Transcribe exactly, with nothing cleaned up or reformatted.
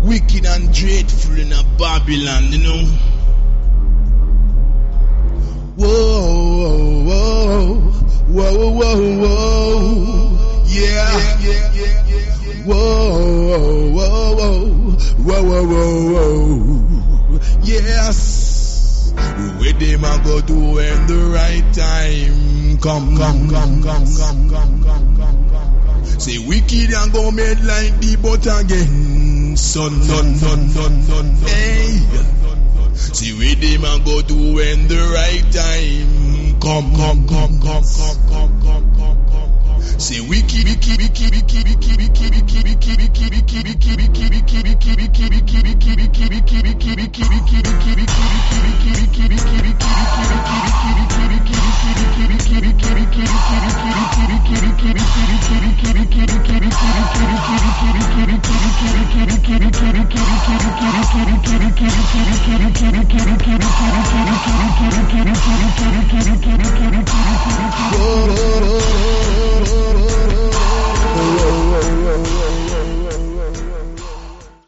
wicked and dreadful in a Babylon, you know. Whoa, whoa, whoa, whoa, whoa, yeah, yeah, yeah, yeah. Whoa, whoa, whoa, whoa, whoa, whoa, yes. Where them a go do when the right time come, come, come, come, come, come, come, come, come. Say wicked and go made like the but again, son, son, son, son, son, hey. See where them a go do when the right time come, come, come, come, come, come, come, come, come. Say wicked, wicked, wicked, wicked, wicked, wicked, wicked, wicked, wicked, wicked, wicked, wicked, wicked, wicked, wicked, wicked, wicked, wicked, wicked,